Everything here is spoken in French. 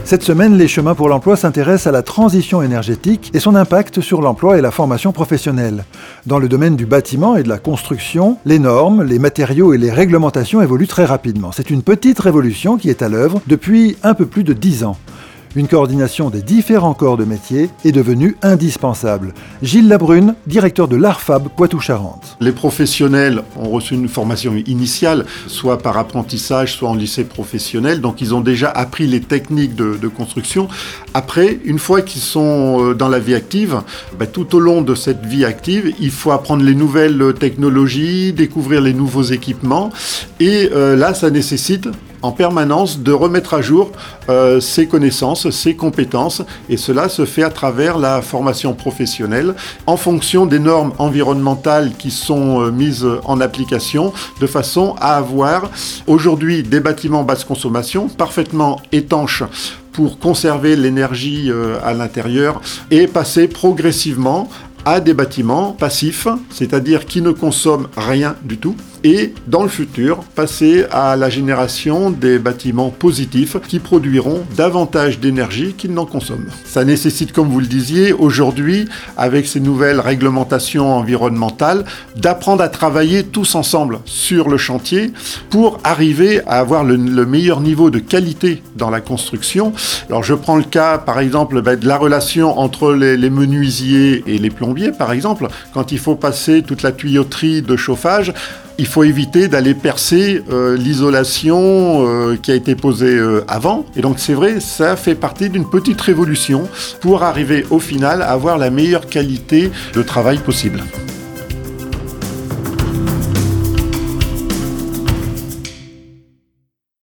Cette semaine, les chemins pour l'emploi s'intéressent à la transition énergétique et son impact sur l'emploi et la formation professionnelle. Dans le domaine du bâtiment et de la construction, les normes, les matériaux et les réglementations évoluent très rapidement. C'est une petite révolution qui est à l'œuvre depuis un peu plus de 10 ans. Une coordination des différents corps de métier est devenue indispensable. Gilles Labrune, directeur de l'ARFAB Poitou-Charentes. Les professionnels ont reçu une formation initiale, soit par apprentissage, soit en lycée professionnel. Donc ils ont déjà appris les techniques de construction. Après, une fois qu'ils sont dans la vie active, tout au long de cette vie active, il faut apprendre les nouvelles technologies, découvrir les nouveaux équipements. Et là, ça nécessite en permanence de remettre à jour ses connaissances, ses compétences, et cela se fait à travers la formation professionnelle en fonction des normes environnementales qui sont mises en application, de façon à avoir aujourd'hui des bâtiments basse consommation parfaitement étanches pour conserver l'énergie à l'intérieur et passer progressivement à des bâtiments passifs, c'est-à-dire qui ne consomment rien du tout, et dans le futur, passer à la génération des bâtiments positifs qui produiront davantage d'énergie qu'ils n'en consomment. Ça nécessite, comme vous le disiez, aujourd'hui, avec ces nouvelles réglementations environnementales, d'apprendre à travailler tous ensemble sur le chantier pour arriver à avoir le meilleur niveau de qualité dans la construction. Alors je prends le cas, par exemple, de la relation entre les menuisiers et les plombiers, par exemple, quand il faut passer toute la tuyauterie de chauffage, il faut éviter d'aller percer l'isolation qui a été posée avant. Et donc c'est vrai, ça fait partie d'une petite révolution pour arriver au final à avoir la meilleure qualité de travail possible.